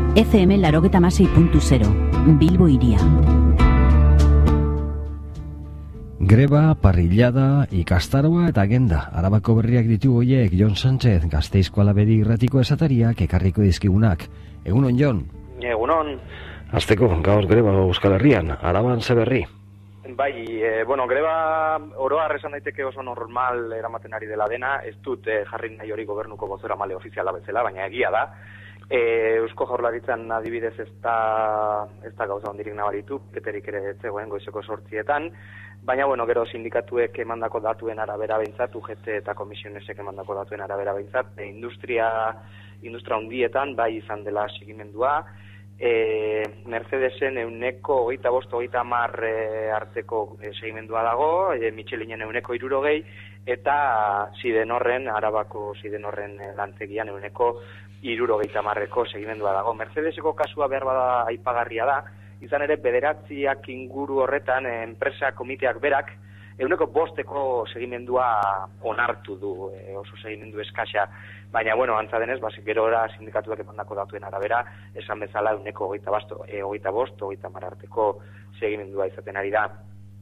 FM 96.0, Bilbo Hiria. Greba, parrillada, ikastaroa eta agenda. Arabako berriak ditu goiek Jon Sánchez, Gasteizko Alabedi irratiko esatariak ekarriko dizkigunak. Egunon, Jon? Egunon. Azteko, gaur greba Euskal Herrian, Araban ze berri? Bai, greba oroar esan daiteke oso normal eramaten ari dela dena, ez dut jarri nahi hori gobernuko bozeramale ofiziala bezala, baina egia da. Eusko Jaurlaritzan adibidez ez da gauza hondirik nabaritu, keterik ere zegoen goizeko 8:00, baina gero sindikatuek emandako datuen arabera behintzat, UGT eta komisionesek emandako datuen arabera behintzat, industria handietan bai izan dela segimendua, Mercedesen 25-30 arteko segimendua dago, Michelinen 60, eta Arabako Sidenorren lantegian 70-ko segimendua dago. Mercedeseko kasua behar bada aipagarria da, izan ere bederatziak inguru horretan enpresa komiteak berak 5% segimendua onartu du, oso segimendu eskasa, baina antza denez, gerora sindikatuak emandako datuen arabera, esan bezala 25-30 arteko segimendua izaten ari da.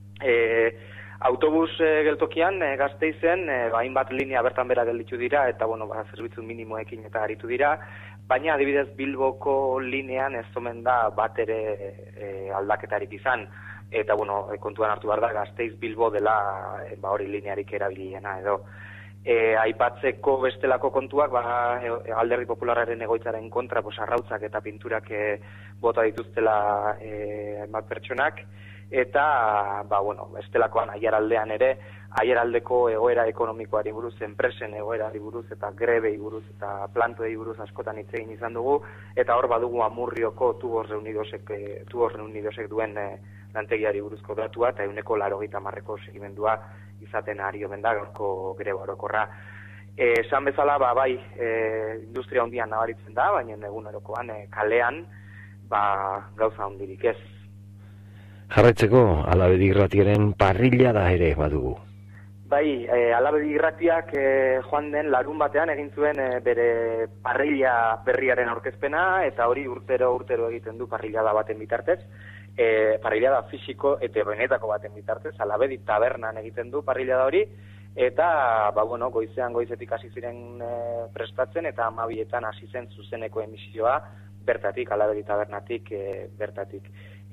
Autobus geltokian Gasteizen, hainbat linea bertan bera gelditu dira, eta zerbitzu minimoekin eta aritu dira, baina adibidez Bilboko linean ez omen da bat ere aldaketarik izan, eta kontuan hartu behar da Gasteiz-Bilbo dela hori linearik erabiliena edo. Aipatzeko bestelako kontuak, Alderdi Popularraren egoitzaren kontra, arrautzak eta pinturak bota dituztela hainbat pertsonak, eta bestelakoan Aiaraldean ere, Aiaraldeko egoera ekonomikoari buruz, enpresen egoerari buruz, eta grebei buruz, eta plantoei buruz askotan hitz egin izan dugu, eta hor badugu Amurrioko Tubos Reunidosek duen lantegiari buruzko datua, eta 80-ko segimendua izaten ari omen da gaurko greba orokorra. Esan bezala, industria handian nabaritzen da, baina egunerokoan kalean gauza handirik ez. Jarraitzeko, Alabedi irratiaren parrillada ere badugu. Alabedi irratiak joan den larun batean egin zuen bere parrilla berriaren aurkezpena, eta hori urtero egiten du parrillada baten bitartez, parrillada fisiko eta benetako baten bitartez, Alabedi tabernan egiten du parrillada hori, eta goizetik hasi ziren prestatzen, eta 12etan hasi zen zuzeneko emisioa bertatik, Alabedi tabernatik bertatik.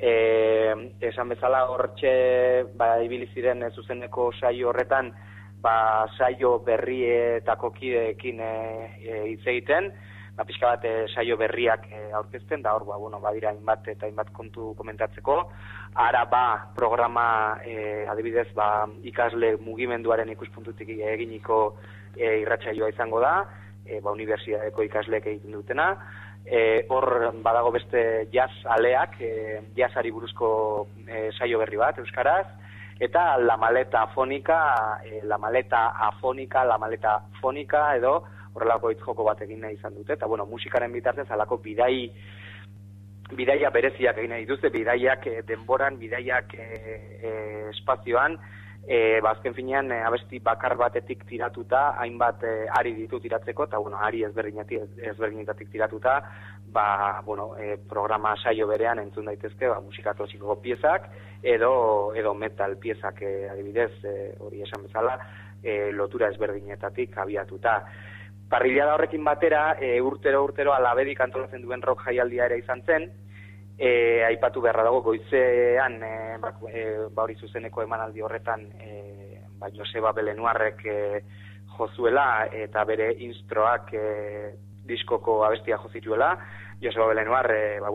Esan bezala hortxe ibili ziren zuzeneko saio horretan saio berrietako kideekin hitz egiten, pixka bat saio berriak aurkezten, da hor badira hainbat kontu komentatzeko. Ara programa adibidez ikasle mugimenduaren ikuspuntutik eginiko irratsaioa izango da, unibertsitateko ikasleek egiten dutena. Hor badago beste jazz aleak, jazzari buruzko saio berri bat euskaraz, eta la maleta fonika edo horrelako hitzjoko bat egin nahi izan dute, eta musikaren bitartez halako bidaia bereziak egin nahi dituzte, bidaiak denboran, bidaiak espazioan, azken finean abesti bakar batetik tiratuta, hainbat ari ditu tiratzeko, eta ari ezberdinetatik tiratuta, programa saio berean entzun daitezke, musika klasikoko piezak, edo metal piezak adibidez, hori esan bezala, lotura ezberdinetatik abiatuta. Parrillada horrekin batera, urtero Alabedik antolatzen duen rock jaialdia ere izan zen, aipatu beharra dago goizean hori zuzeneko emanaldi horretan Joseba Belenuarrek jozuela eta bere instroak diskoko abestia jozituela. Joseba Belenuar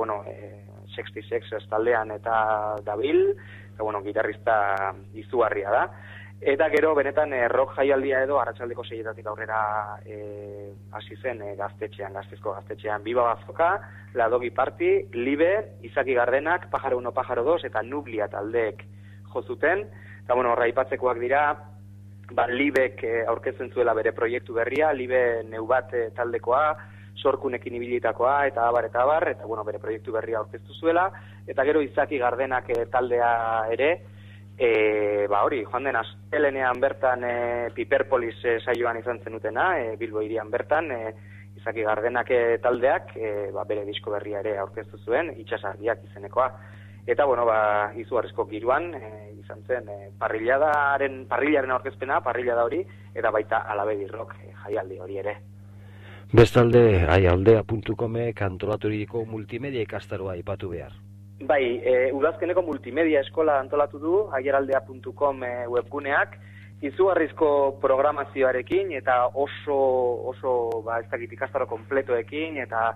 66 taldean eta dabil, eta gitarrista izugarria da. Eta gero benetan rock jaialdia edo arratsaldeko 6:00 aurrera hasi zen Gasteizko gaztetxean Biba Bazoka, Ladogi Party, Libe, Izaki Gardenak, Pájaro 1, Pájaro 2 eta Nublia taldeek jozuten. Eta horra aipatzekoak dira, Libek aurkezten zuela bere proiektu berria, Libe Neubat taldekoa, Sorkunekin ibilitakoa eta abar, eta bere proiektu berria aurkeztu zuela, eta gero Izaki Gardenak taldea ere, joan den astelenean bertan Piperpolis saioan izan zenutena, Bilbo hirian bertan, Izaki Gardenak taldeak bere disko berria ere aurkeztu zuen, Itsasargiak izenekoa. Eta, izugarrizko giroan, izan zen, parrilaren aurkezpena, parrillada hori, eta baita Alabedi Rock jaialdi hori ere. Bestalde, aialdea.comek antolaturiko multimedia ikastaroa aipatu behar. Bai, udazkeneko multimedia eskola antolatu du, aialdea.com webguneak, izugarrizko programazioarekin, eta oso ez dakit ikastaro kompletoekin, eta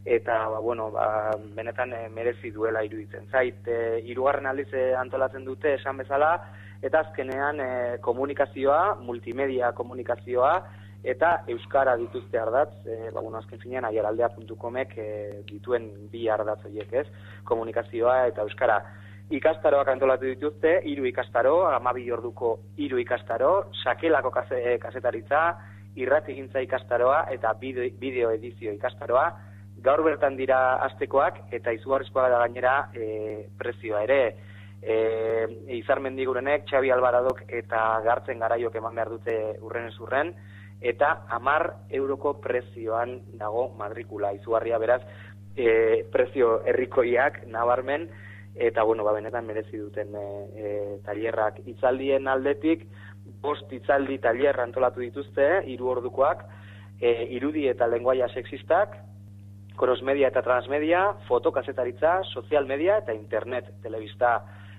benetan merezi duela iruditzen zait. Hirugarren aldiz antolatzen dute esan bezala, eta azkenean komunikazioa, multimedia komunikazioa, eta euskara dituzte ardatz, azken finean aialdea.comek dituen bi ardatz horiek, ez? Komunikazioa eta euskara. Ikastaroak antolatu dituzte, 3 ikastaro, 12 orduko 3 ikastaro, sakelako kazetaritza, irratigintza ikastaroa eta bideo edizio ikastaroa. Gaur bertan dira astekoak eta izugarrizkoa da gainera prezioa ere. Izar Mendigurenek, Xabi Albaradok eta Gartzen Garaiok eman behar dute urrenez urren, eta 10 euroko prezioan dago matrikula. Izugarria beraz, prezio herrikoiak nabarmen, eta benetan merezi duten tailerrak. Hitzaldien aldetik, 5 hitzaldi tailer antolatu dituzte, 3 ordukoak, irudi eta lengoaia sexistak, crossmedia eta transmedia, fotokazetaritza, sozial media eta internet, telebista.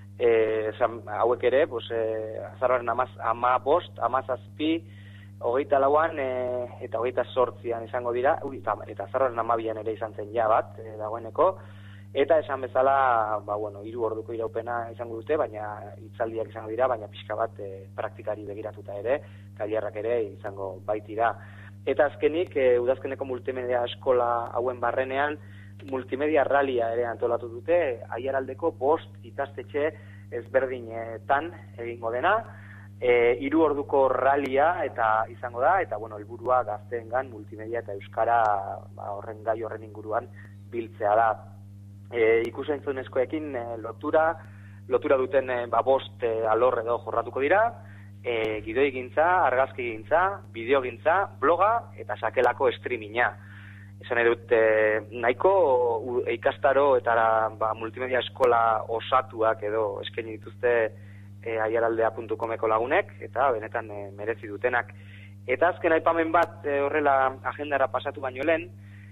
Hauek ere, azaroaren 15, 17, 24an eta 28an izango dira, eta azaroaren 12an ere izan zen bat, dagoeneko, eta esan bezala, 3 orduko iraupena izango dute, baina hitzaldiak izango dira, baina pixka bat praktikari begiratuta ere, tailerrak ere izango baitira. Eta azkenik, udazkeneko multimedia eskola hauen barrenean, multimedia ralia ere antolatu dute, Aiaraldeko 5 ikastetxe ezberdinetan egingo dena, 3 orduko ralia eta izango da, eta helburua gazteengan multimedia eta euskara horren gai horren inguruan biltzea da. Ikus-entzunezkoekin lotura duten 5 alor edo jorratuko dira, gidoigintza, argazkigintza, bideogintza, bloga eta sakelako streaminga. Esan edut, nahiko ikastaro eta multimedia eskola osatuak edo eskaini dituzte aialdea.comeko lagunek, eta benetan merezi dutenak. Eta azken aipamen bat horrela agendara pasatu baino lehen,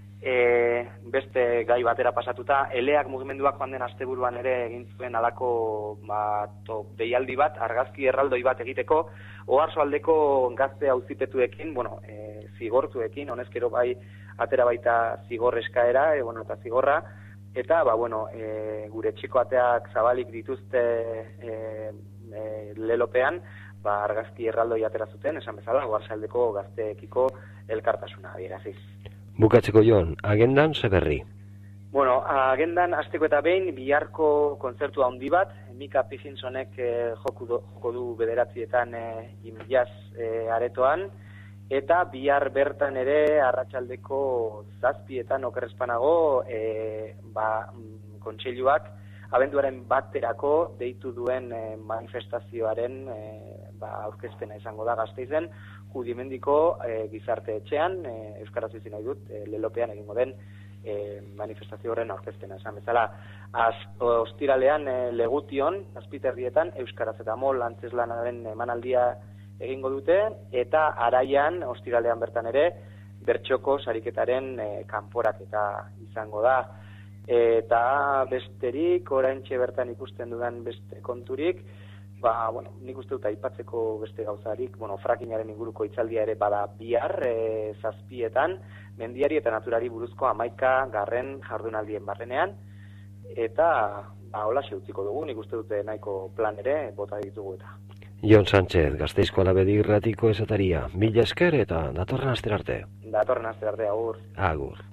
beste gai batera pasatuta, eleak mugimenduak joan den asteburuan ere egin zuen alako deialdi bat, argazki erraldoi bat egiteko, Oarsoaldeko gazte auzipetuekin, zigortuekin, honezkero bai atera baita zigor eskaera, eta zigorra, eta gure txiko ateak zabalik dituzte lelopean, argazki erraldoi atera zuten, esan bezala, Oarsoaldeko gazteekiko elkartasuna adieraziz. Bukatzeko Jon, agendan ze berri? Agendan asteko eta behin biharko kontzertua handi bat, Mika Pichinsonek joko du 9etan jazz aretoan, eta bihar bertan ere arratsaldeko 7etan okerrezpanago kontseiluak abenduaren 1 deitu duen manifestazioaren aurkezpena izango da Gasteizen, Judimendiko gizarte etxean, euskaraz bizi nahi dut, lelopean egingo den manifestazio horren aurkezpena. Esan bezala, ostiralean Legution, Azpiterrietan, euskaraz eta mol antzeslanaren emanaldia egingo dute, eta Araian, ostiralean bertan ere, bertxoko sariketaren kanporaketa izango da. Eta besterik, oraintxe bertan ikusten dudan beste konturik, nik uste dut aipatzeko beste gauzarik, frackingaren inguruko hitzaldia ere bada bihar, 7etan, mendiari eta naturari buruzko 11. jardunaldien barrenean, eta holaxe utziko dugu, nik uste dute nahiko plan ere bota ditugu eta. Jon Sánchez, Gasteizko Alabedi irratiko esataria, mila esker eta datorren astera arte. Datorren astera arte, agur. Agur.